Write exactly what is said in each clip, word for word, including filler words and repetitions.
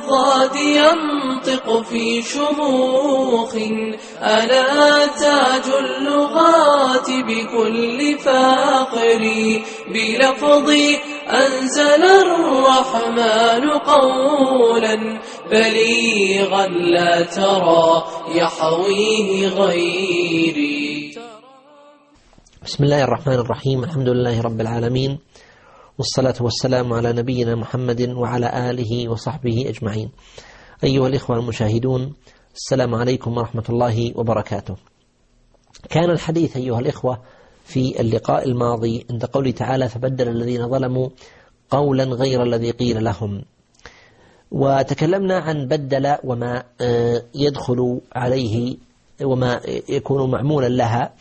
الضاد ينطق في شموخ أنا تاج اللغات بكل فاقر بلفظي أنزل الرحمن قولا بليغا لا ترى يحويه غيري. بسم الله الرحمن الرحيم. الحمد لله رب العالمين، والصلاة والسلام على نبينا محمد وعلى آله وصحبه أجمعين. أيها الإخوة المشاهدون، السلام عليكم ورحمة الله وبركاته. كان الحديث أيها الإخوة في اللقاء الماضي عند قوله تعالى: فبدل الذين ظلموا قولا غير الذي قيل لهم، وتكلمنا عن بدل وما يدخل عليه وما يكون معمولا لها.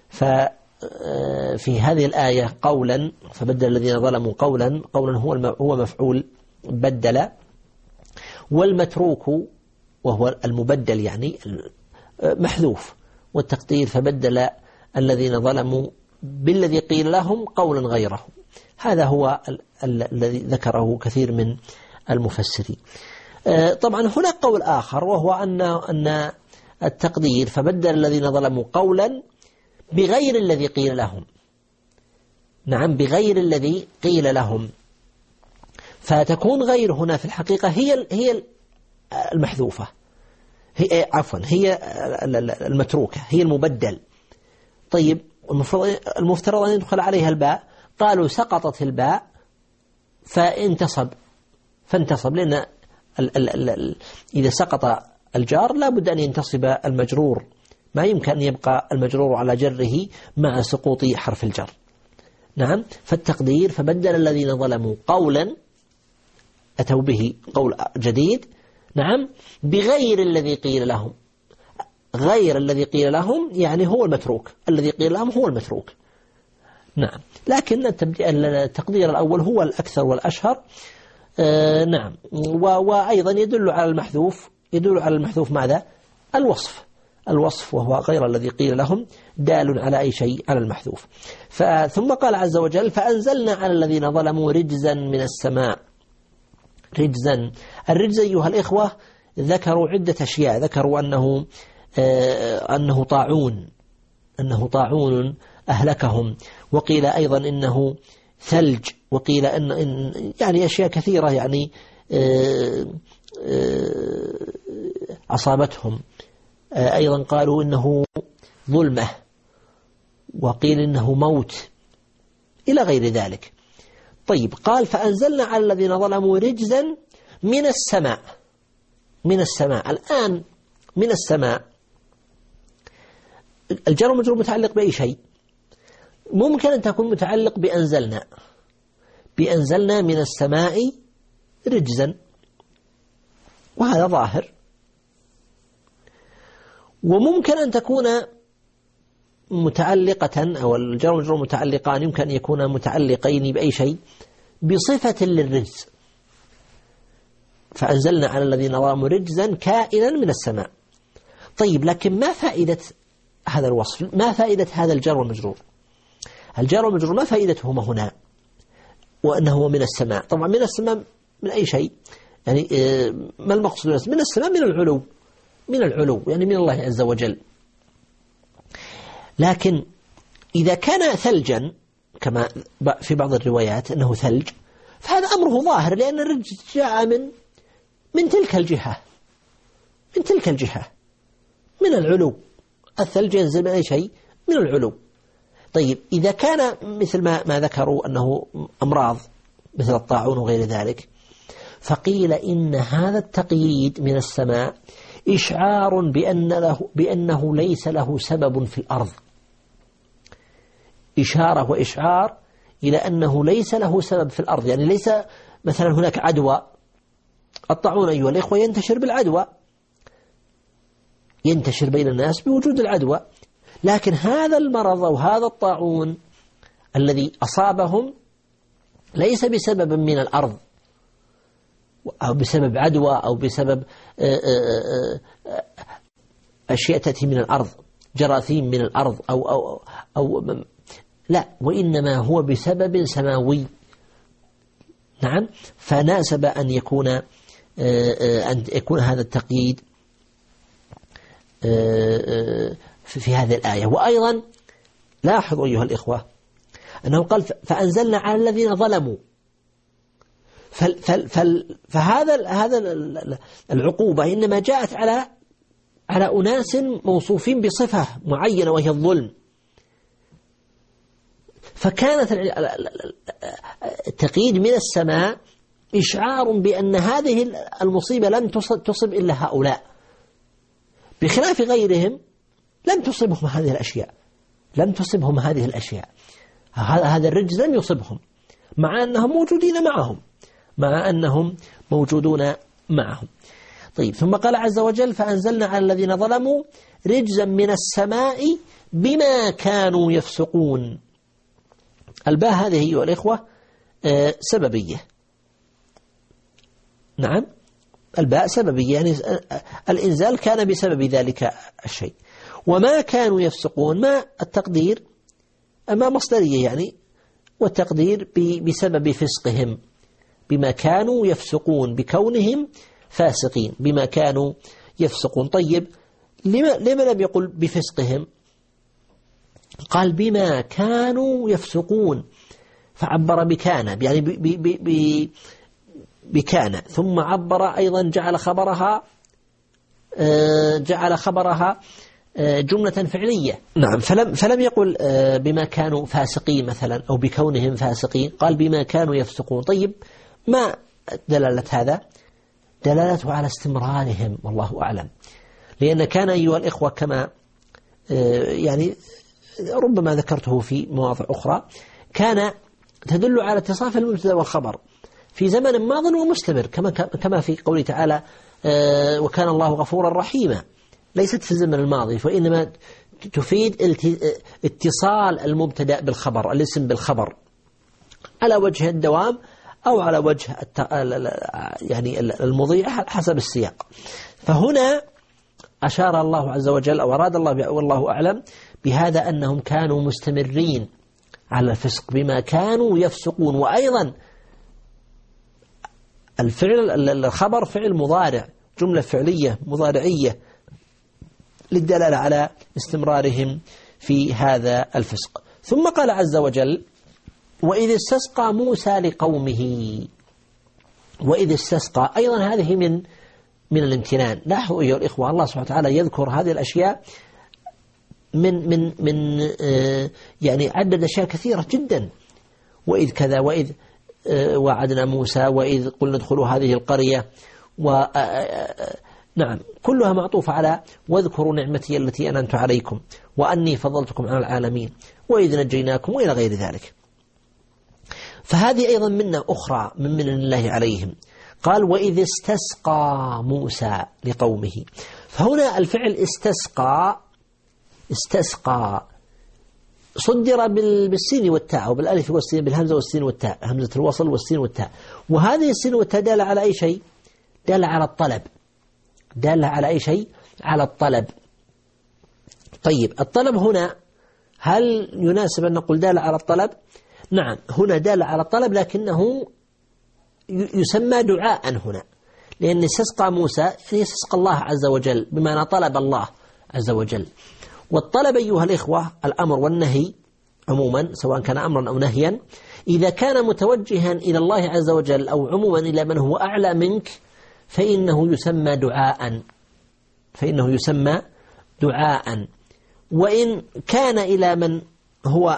ففي هذه الآية قولا، فبدل الذين ظلموا قولا، قولا هو هو مفعول بدل، والمتروك وهو المبدل يعني محذوف، والتقدير فبدل الذين ظلموا بالذي قيل لهم قولا غيره. هذا هو الذي ذكره كثير من المفسرين. طبعا هناك قول آخر، وهو أن أن التقدير فبدل الذين ظلموا قولا بغير الذي قيل لهم. نعم، بغير الذي قيل لهم، فتكون غير هنا في الحقيقة هي هي المحذوفة، هي عفوا هي المتروكة، هي المبدل. طيب المفترض أن يدخل عليها الباء، قالوا سقطت الباء فانتصب فانتصب لأن ال ال ال إذا سقط الجار لا بد أن ينتصب المجرور، ما يمكن أن يبقى المجرور على جره مع سقوط حرف الجر. نعم، فالتقدير فبدل الذين ظلموا قولا، أتوا به قول جديد، نعم، بغير الذي قيل لهم. غير الذي قيل لهم يعني هو المتروك، الذي قيل لهم هو المتروك. نعم، لكن التقدير الأول هو الأكثر والأشهر. آه نعم، وأيضا يدل على المحذوف، يدل على المحذوف ماذا؟ الوصف، الوصف وهو غير الذي قيل لهم دال على أي شيء، على المحذوف. ثم قال عز وجل: فأنزلنا على الذين ظلموا رجزا من السماء. رجزا، الرجز أيها الإخوة ذكروا عدة أشياء، ذكروا أنه آه أنه طاعون، أنه طاعون أهلكهم، وقيل أيضا إنه ثلج، وقيل أن يعني أشياء كثيرة يعني آه آه أصابتهم. أيضا قالوا إنه ظلمة، وقيل إنه موت، إلى غير ذلك. طيب، قال: فأنزلنا على الذين ظلموا رجزا من السماء. من السماء، الآن من السماء الجر والمجرور متعلق بأي شيء؟ ممكن أن تكون متعلق بأنزلنا، بأنزلنا من السماء رجزا، وهذا ظاهر. وممكن أن تكون متعلقة، أو الجر والمجرور متعلقان، يمكن أن يكون متعلقين بأي شيء بصفة للرجز. فأنزلنا على الذين ظلموا رجزا كائنا من السماء. طيب، لكن ما فائدة هذا الوصف؟ ما فائدة هذا الجر والمجرور؟ الجر والمجرور ما فائدتهما هنا؟ وأنه من السماء. طبعا من السماء من أي شيء؟ يعني ما المقصود من السماء؟ من العلو، من العلو يعني من الله عز وجل. لكن إذا كان ثلجا كما في بعض الروايات أنه ثلج، فهذا أمره ظاهر، لأن الرجل جاء من من تلك الجهة، من تلك الجهة، من العلو. الثلج ينزل من أي شيء؟ من العلو. طيب، إذا كان مثل ما, ما ذكروا أنه أمراض مثل الطاعون وغير ذلك، فقيل إن هذا التقييد من السماء إشعار بأن له بأنه ليس له سبب في الأرض، إشارة وإشعار إلى أنه ليس له سبب في الأرض. يعني ليس مثلا هناك عدوى، الطاعون أيها الإخوة ينتشر بالعدوى، ينتشر بين الناس بوجود العدوى، لكن هذا المرض أو هذا الطاعون الذي أصابهم ليس بسبب من الأرض، أو بسبب عدوى، أو بسبب أشياء تأتي من الأرض، جراثيم من الأرض، أو, أو, أو لا، وإنما هو بسبب سماوي. نعم، فناسب أن يكون أن يكون هذا التقييد في هذه الآية. وأيضا لاحظوا أيها الإخوة أنه قال فأنزلنا على الذين ظلموا، فهذا هذا العقوبة إنما جاءت على على أناس موصوفين بصفة معينة وهي الظلم، فكانت التقييد من السماء إشعار بأن هذه المصيبة لم تصب إلا هؤلاء، بخلاف غيرهم لم تصبهم هذه الأشياء، لم تصبهم هذه الأشياء، هذا الرجز لم يصبهم مع أنهم موجودين معهم، مع أنهم موجودون معهم. طيب، ثم قال عز وجل فأنزلنا على الذين ظلموا رجزا من السماء بما كانوا يفسقون. الباء هذه أيها الإخوة سببية، نعم الباء سببية، يعني الإنزال كان بسبب ذلك الشيء. وما كانوا يفسقون، ما التقدير ما مصدرية يعني، والتقدير بسبب فسقهم، بما كانوا يفسقون، بكونهم فاسقين، بما كانوا يفسقون. طيب، لما, لما لم يقل بفسقهم؟ قال بما كانوا يفسقون، فعبر بكان، يعني ب ب ب ب بكان، ثم عبر أيضا جعل خبرها جعل خبرها جملة فعلية. نعم، فلم فلم يقل بما كانوا فاسقين مثلا أو بكونهم فاسقين، قال بما كانوا يفسقون. طيب، ما دلالة هذا؟ دلالته على استمرارهم، والله أعلم، لأن كان أيها الإخوة كما يعني ربما ذكرته في مواضع أخرى، كان تدل على اتصاف المبتدأ والخبر في زمن ماض ومستمر، كما كما في قوله تعالى وكان الله غفورا رحيما، ليست في الزمن الماضي، وإنما تفيد اتصال المبتدأ بالخبر، الاسم بالخبر، على وجه الدوام أو على وجه يعني المضي حسب السياق. فهنا أشار الله عز وجل أو أراد الله والله أعلم بهذا أنهم كانوا مستمرين على الفسق بما كانوا يفسقون. وأيضا الفعل الخبر فعل مضارع، جملة فعلية مضارعية للدلالة على استمرارهم في هذا الفسق. ثم قال عز وجل وإذ استسقى موسى لقومه. وإذ استسقى أيضا هذه من من الامتنان. لاحظوا أيها الإخوة، الله سبحانه وتعالى يذكر هذه الأشياء من من من آه يعني عدد أشياء كثيرة جدا. وإذ كذا، وإذ آه وعدنا موسى، وإذ قلنا ادخلوا هذه القرية، و آه نعم كلها معطوفة على واذكروا نعمتي التي أنعمت عليكم وأني فضلتكم على العالمين وإذ نجيناكم وإلى غير ذلك. فهذه أيضا منة أخرى من من الله عليهم. قال وإذ استسقى موسى لقومه. فهنا الفعل استسقى استسقى صدر بالسين والتاء، وبالالف والسين، بالهمزة والسين والتاء، همزة الوصل والسين والتاء. وهذه السين والتاء دالة على أي شيء؟ دالة على الطلب. دالة على أي شيء؟ على الطلب. طيب، الطلب هنا هل يناسب أن نقول دالة على الطلب؟ نعم، هنا دالة على الطلب، لكنه يسمى دعاء هنا، لأن استسقى موسى يعني استسقى الله عز وجل، بمعنى طلب الله عز وجل. والطلب أيها الإخوة الأمر والنهي عموما، سواء كان أمرا أو نهيا، إذا كان متوجها إلى الله عز وجل أو عموما إلى من هو أعلى منك فإنه يسمى دعاء فإنه يسمى دعاء. وإن كان إلى من هو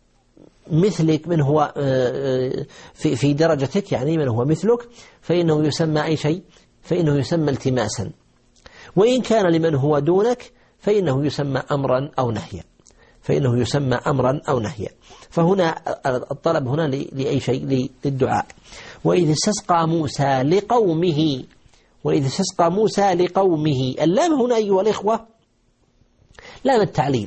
مثلك، من هو في في درجتك، يعني من هو مثلك، فإنه يسمى أي شيء؟ فإنه يسمى التماسا. وإن كان لمن هو دونك فإنه يسمى أمرا أو نهيا فإنه يسمى أمرا أو نهيا. فهنا الطلب هنا لأي شيء؟ للدعاء. وإذ استسقى موسى لقومه. وإذ استسقى موسى لقومه. اللام هنا أيها الإخوة لام التعليل.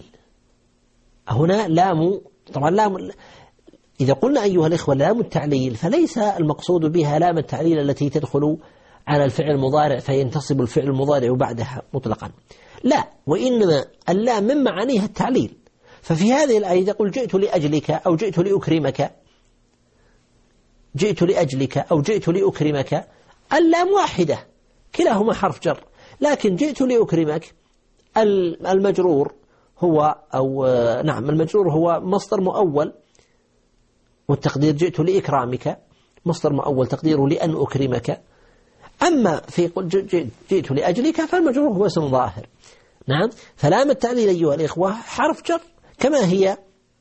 هنا لام، طبعا لام، إذا قلنا أيها الإخوة لام التعليل فليس المقصود بها لام التعليل التي تدخل على الفعل المضارع فينتصب الفعل المضارع بعدها مطلقا، لا، وإنما اللام من معانيها التعليل. ففي هذه الآية يقول جئت لأجلك أو جئت لأكرمك، جئت لأجلك أو جئت لأكرمك، اللام واحدة كلاهما حرف جر، لكن جئت لأكرمك المجرور هو أو نعم المجرور هو مصدر مؤول، والتقدير جئت لإكرامك مصدر مؤول تقديره لأن أكرمك. أما في جئت لأجلك فالمجرور هو اسم ظاهر. نعم، فلام التعليل أيها الإخوة حرف جر كما هي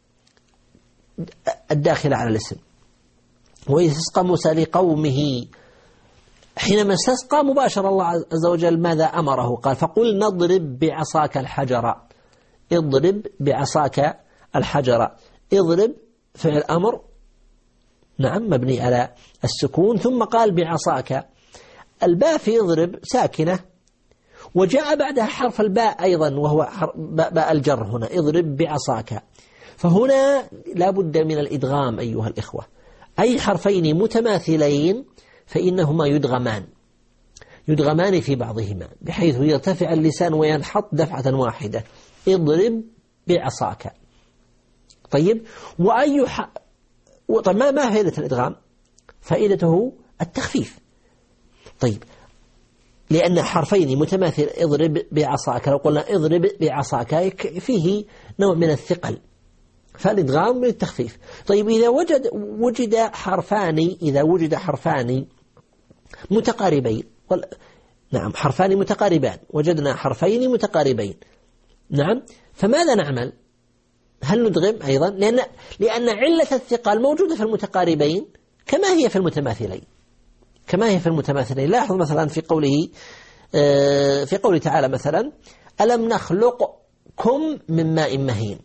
الداخلة على الاسم. وإذ استسقى موسى لقومه، حينما استسقى مباشر الله عز وجل ماذا أمره؟ قال فقل نضرب بعصاك الحجر. اضرب بعصاك الحجر. اضرب فعل أمر نعم مبني على السكون، ثم قال بعصاك. الباء في اضرب ساكنة، وجاء بعدها حرف الباء أيضا وهو باء الجر هنا، اضرب بعصاك. فهنا لا بد من الإدغام أيها الإخوة، أي حرفين متماثلين فإنهما يدغمان يدغمان في بعضهما بحيث يرتفع اللسان وينحط دفعة واحدة. اضرب بعصاك. طيب، وأي ح... طيب ما ما فائدة الإدغام؟ فائدته التخفيف. طيب، لأن حرفين متماثل اضرب بعصاك، لو قلنا اضرب بعصاك فيه نوع من الثقل، فالإدغام للتخفيف. طيب، إذا وجد وجد حرفان إذا وجد حرفان متقاربين، نعم حرفان متقاربان، وجدنا حرفين متقاربين، نعم، فماذا نعمل؟ هل ندغم أيضا؟ لأن لأن علة الثقل موجودة في المتقاربين كما هي في المتماثلين كما هي في المتماثلين. لاحظ مثلا في قوله في قوله تعالى مثلا ألم نخلقكم من ماء مهين.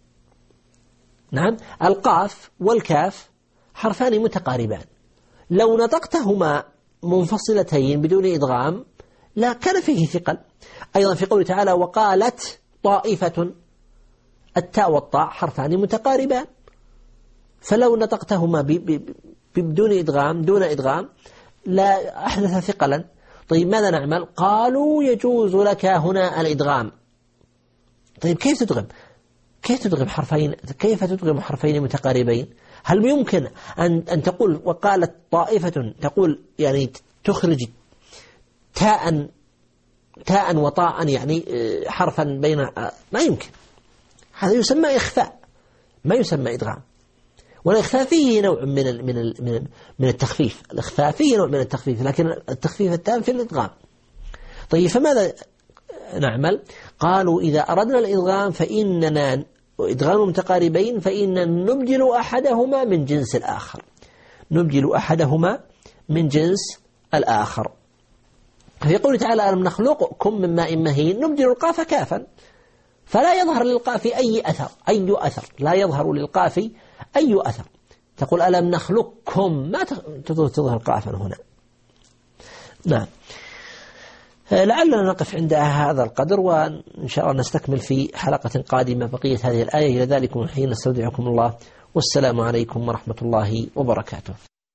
نعم، القاف والكاف حرفان متقاربان، لو نطقتهما منفصلتين بدون إدغام لا كان فيه ثقل. أيضا في قوله تعالى وقالت طائفة، التاء والطاء حرفان متقاربان، فلو نطقتهما بدون إدغام دون إدغام لا أحدث ثقلا. طيب، ماذا نعمل؟ قالوا يجوز لك هنا الإدغام. طيب، كيف تدغم؟ كيف تدغم حرفين كيف تدغم حرفين متقاربين؟ هل يمكن أن أن تقول وقالت طائفة، تقول يعني تخرج تاء تاء وطاء يعني حرفا بين، ما يمكن. هذا يسمى إخفاء، ما يسمى إدغام. والإخفاء فيه نوع من ال من ال من من التخفيف، الإخفاء فيه نوع من التخفيف، لكن التخفيف التام في الإدغام. طيب، فماذا نعمل؟ قالوا إذا أردنا الإدغام فإننا إدغام متقاربين فإن نبدل أحدهما من جنس الآخر نبدل أحدهما من جنس الآخر. في قوله تعالى ألم نخلقكم من ماء مهين، نبدل القاف كافا، فلا يظهر للقاف أي أثر أي أثر لا يظهر للقاف أي أثر. تقول ألم نخلقكم، ما تظهر قافا هنا. نعم، لعلنا نقف عند هذا القدر، وإن شاء الله نستكمل في حلقة قادمة بقية هذه الآية. إلى ذلك حين نستودعكم الله، والسلام عليكم ورحمة الله وبركاته.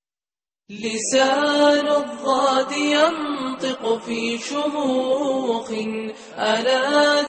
لسان الضاد ينطق في شموخ ألا